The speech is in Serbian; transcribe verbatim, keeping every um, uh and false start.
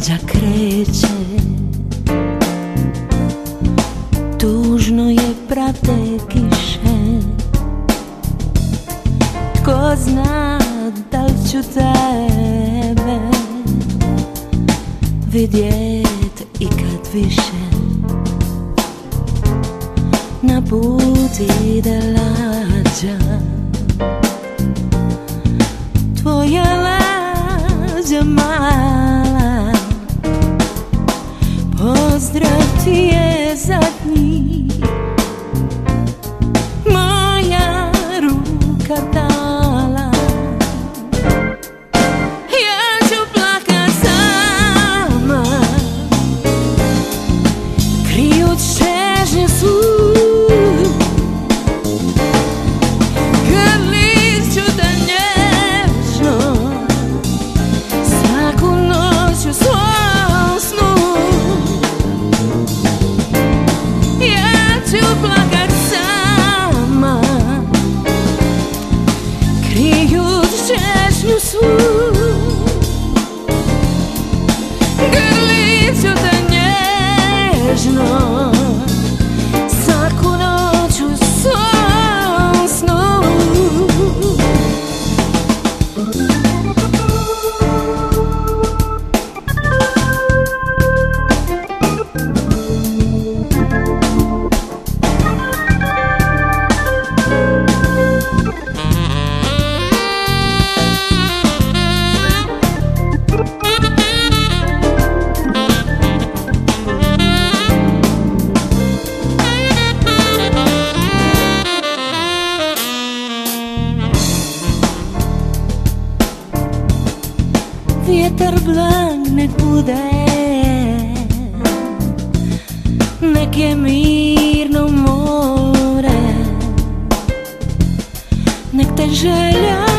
svađa kreće, tužno je prate kiše. Ko zna da li ću tebe vidjet ikad više. Na put ide lađa, tvoja lađa mala, pozdrav ti je zadnji, moja ruka dala. Ja ću plakat sama, krijuć čežnju svu. Češnju svu, grlit ću te nježno, svaku noć u svom snu. Vjetar blag nek bude, nek je mirno more, nek te želja